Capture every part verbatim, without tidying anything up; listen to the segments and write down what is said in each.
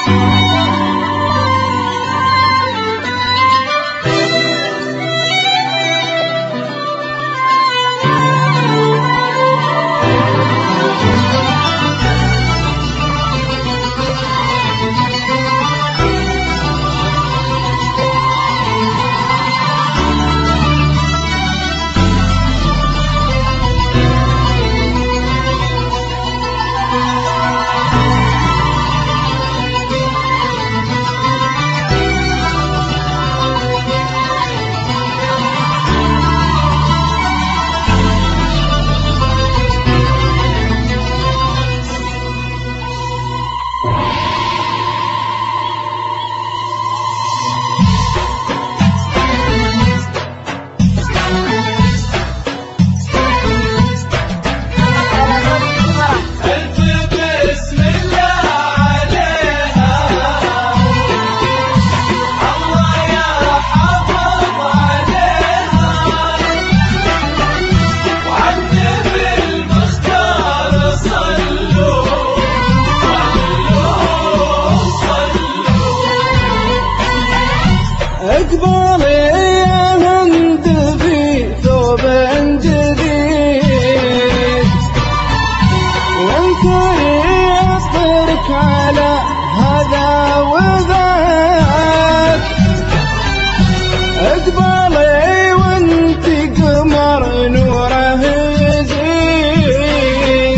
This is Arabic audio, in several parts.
على هذا وذاك، اقبلي وانت قمر نوره يزيد،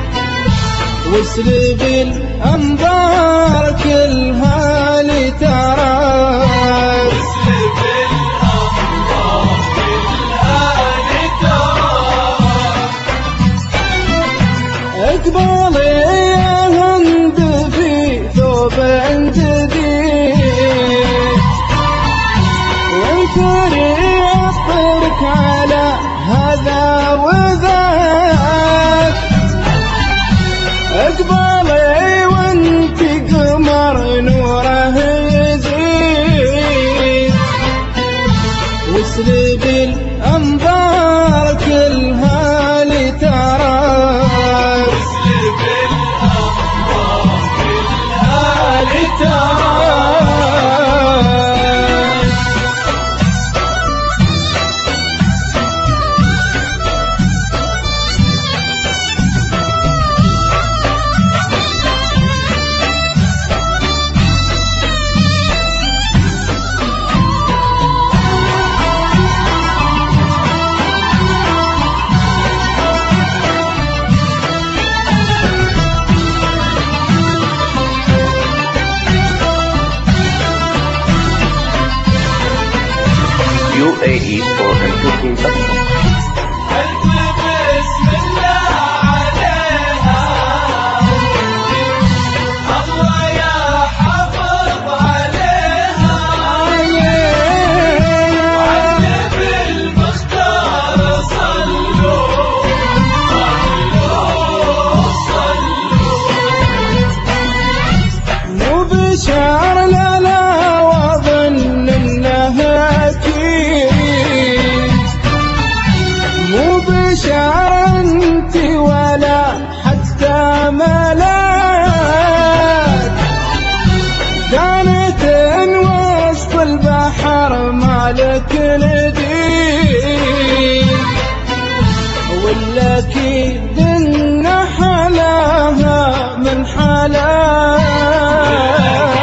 واسلب الانظار كلها لتراك، واسلب الانظار كلها لتراك، اقبلي جديد وانثري عطرك على هذا وذاك، اقبلي وانت قمر نوره يزيد، واسلب الانظار كلها لتراك، واسلب الانظار كلها لتراك. U A E for M two K dot com. ألف بسم الله عليها، الله يا حافظ عليها، وعلى المختار صلوا صلوا صلوا. مو بشعر لا لا واظن انه مو بشعر انت ولا حتى ملاك، كانت وسط البحر مالك نديم، ولا كيد ان حلاها من حلاك،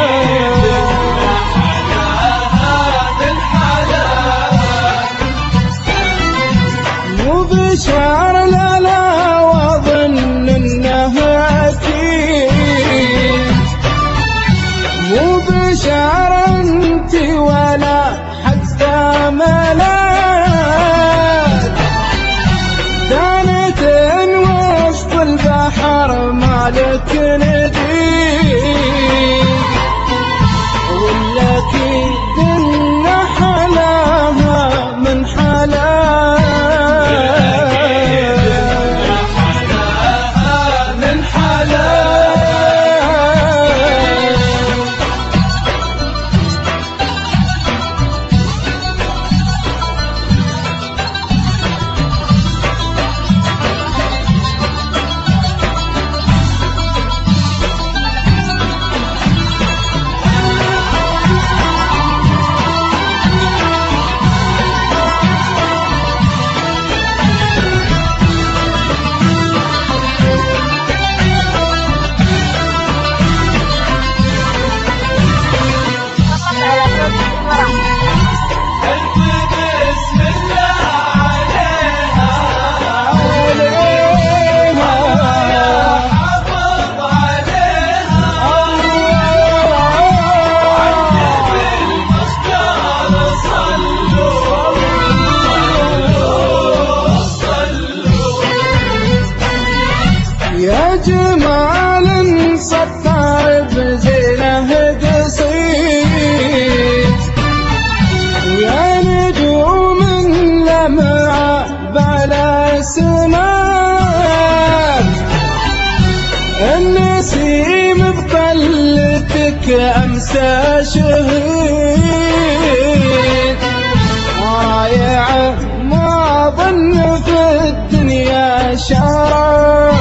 بشعر لا لا واظن انه اكيد، مو بشعر انت ولا حتى ملاك، كانت وسط البحر مالك نديم، ولا كيد ان حلاها من حلاك، جمال سطر بزينه قصيد ويا نجوم لمعة بلا سماء النسيم بطلتك أمسى شهيد ضايع ما ظن في الدنيا شرار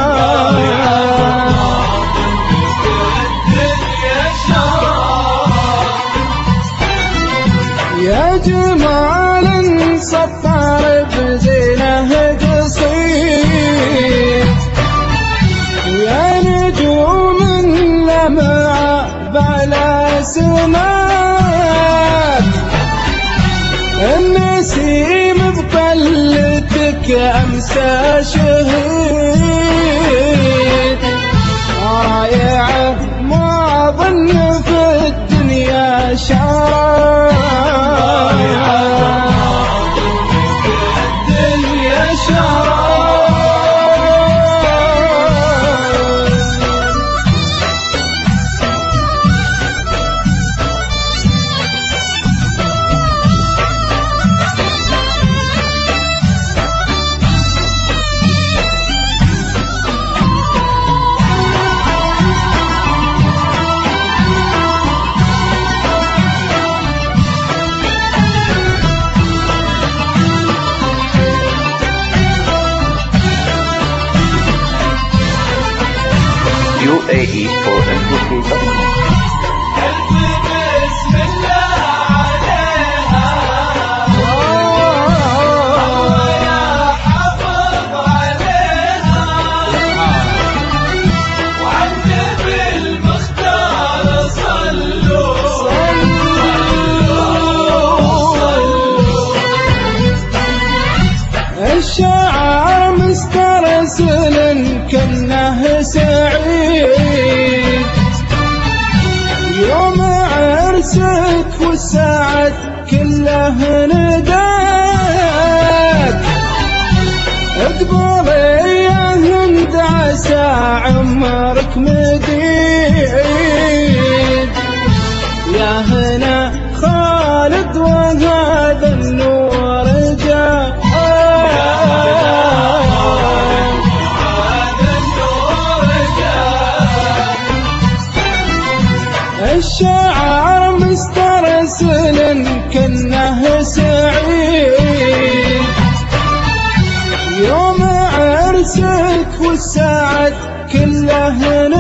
يا جمال سطر بزينه قصيد يا نجوم لمعة بلا سماء النسيم بطلتك أمسى شهيد ضايع ما ظن في الدنيا شرار الدنيا شرار U A E for M P three dot com. قلبي بسم الله عليها الله يا حافظ عليها وعالنبي المختار صلوا الشاعر مسترسل كأنه سعيد يوم عرسك والسعد كله نداك اقبلي يا هند عسى عمرك مديد يا هنا خالد وهذا النور جاء الشاعر مسترسل كأنه سعيد يوم عرسك والسعد كله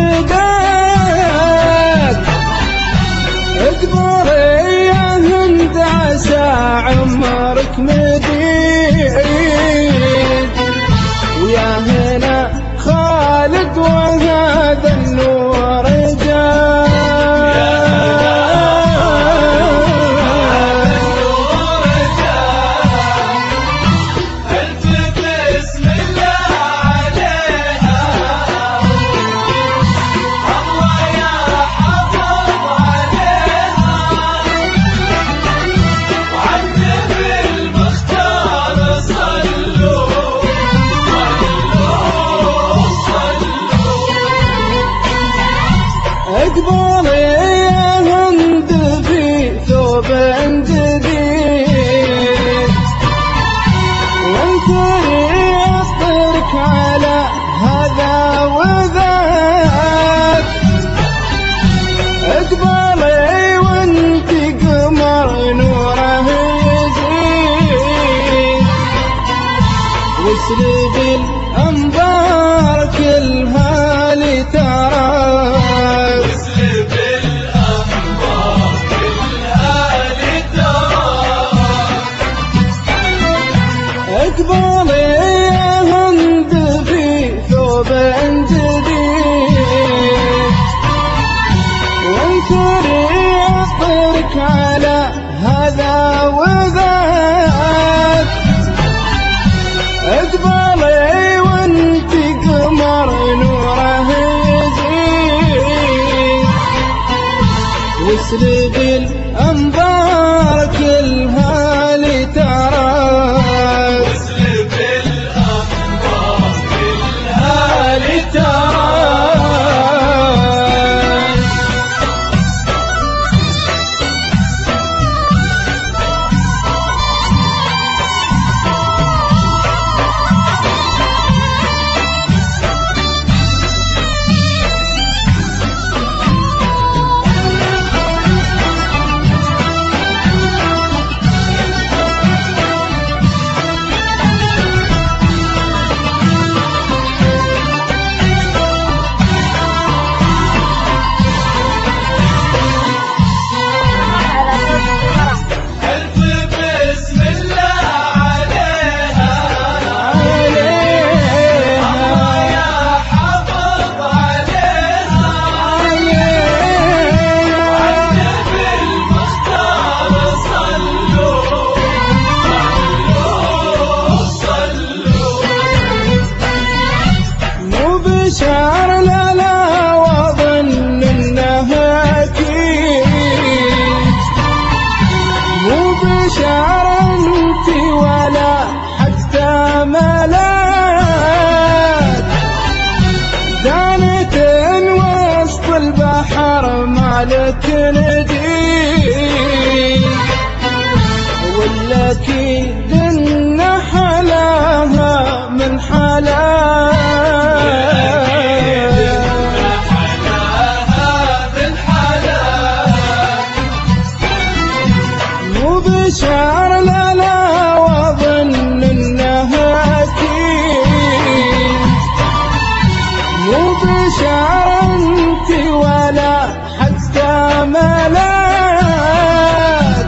نداك اقبلي يا هند عسى عمرك مديد ويا هنا خالد وهذا النور جاء اقبلي يا هند في ثوب جديد وانثري اصبرك على هذا وذاك اقبلي وانت قمر نوره يزيد واسلبي الانظار كلها لتراك اقبلي يا هند في ثوب جديد وانثري اصبرك على هذا وذاك اقبلي وانت قمر نوره يزيد واسلبي الانظار كلها لتراك واسلب الأنظار كلها لترى مالك ندين، والأكيد إن حلاها من حلاها، مو بشعر لا لا واظن انها اكيد، مو بشعر انت ولا حتى ملاك،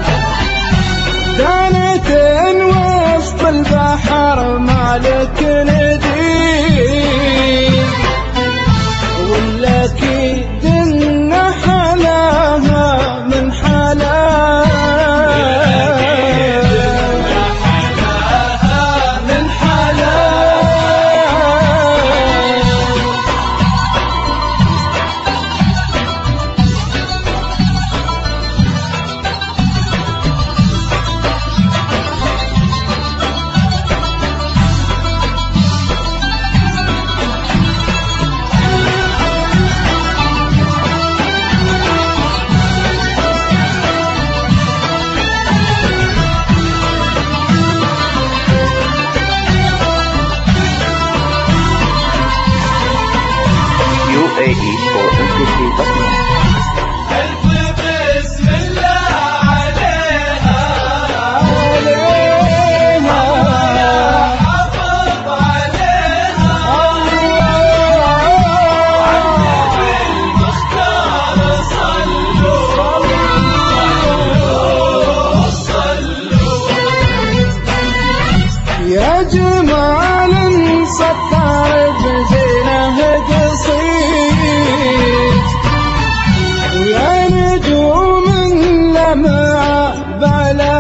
دانة وسط البحر مالك ندين، والأكيد إن حلاها من حلاها. U A E for M P three dot net. ألف بسم الله عليها، عليها حافظ عليها، بالمختار صلوا صلوا. يا جمال سطر بزينه قصيد، ويا نجوم لمعة بلا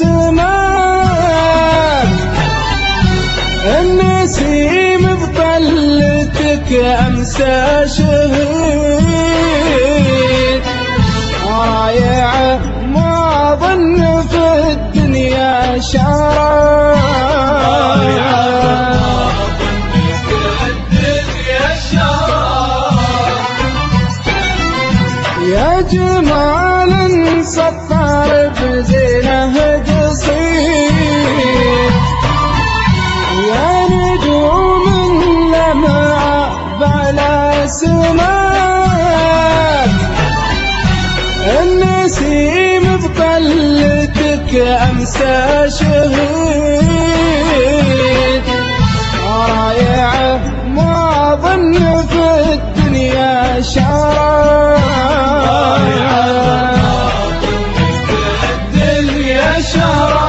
سماك، النسيم بطلتك أمسى شهيد، رايعة ما ظن في الدنيا شرف، يا جمال سطر بزينه قصيد، يا نجوم لمعة بلا سماك، النسيم بطلتك أمسى شهيد، رايعة ما ظن في الدنيا شرف، الدنيا شرف.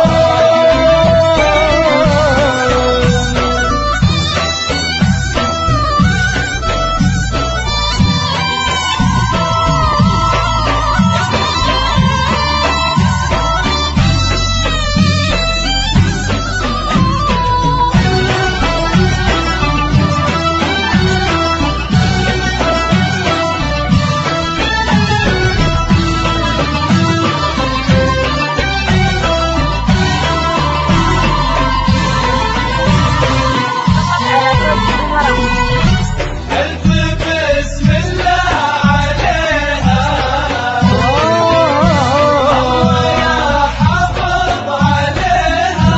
ألف بسم الله عليها، يا حافظ عليها،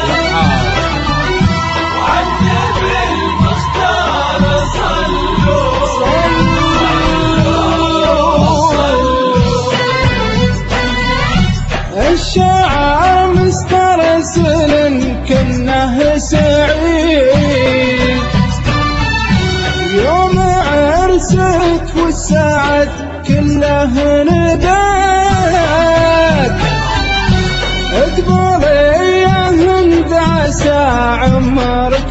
وعجب المختار صلوا صلوا. الشاعر مسترسل كنه سعيد، يوم عرسك والسعد كله نداك، اقبلي يا هند عسى عمرك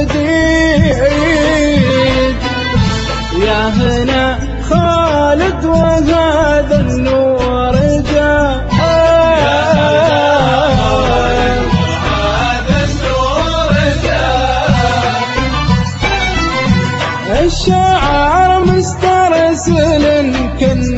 مديد، يا هنا خالد وهذا النور جاء، الشاعر مسترسل كن